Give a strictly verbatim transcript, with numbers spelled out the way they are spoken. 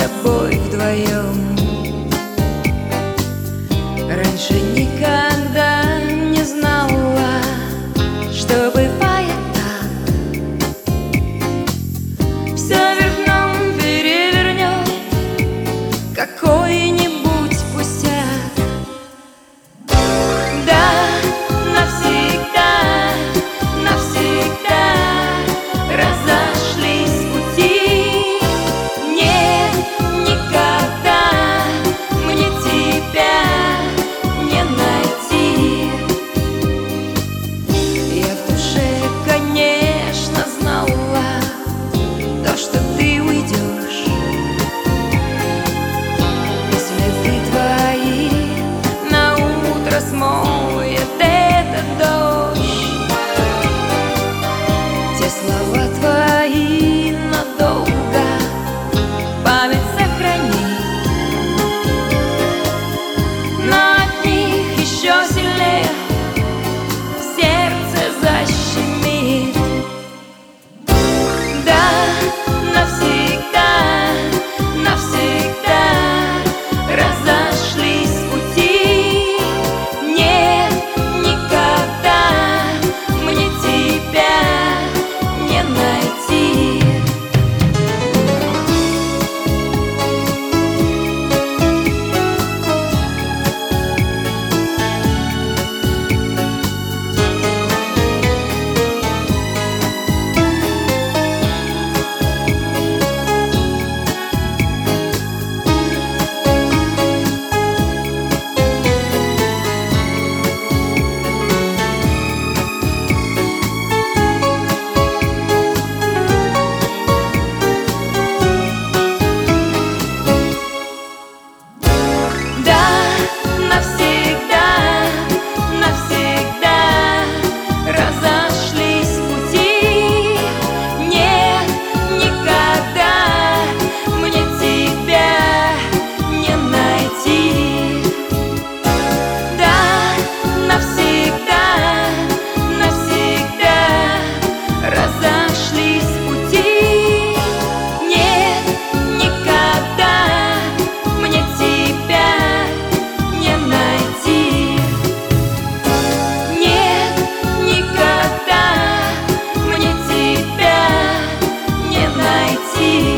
тобой вдвоем. Раньше никогда не знала, что бывает так. Все вверх дном перевернет какой-нибудь пустяк. Да, навсегда, навсегда разошлись пути. Нет, никогда мне тебя не найти. Я в душе, конечно, знала то, что ты уйдешь, и следы твои на утро смоет этот дождь. Те слова твои надолго память сохрани, но от них еще сильнее сердце защемит. Да, навсегда, навсегда разошлись пути. Нет, никогда мне тебя не найти. Да, навсегда, навсегда разошлись пути. Нет, никогда мне тебя не найти. Да, навсегда, навсегда разошлись пути. Нет, никогда мне тебя не найти. Нет, никогда мне тебя не найти.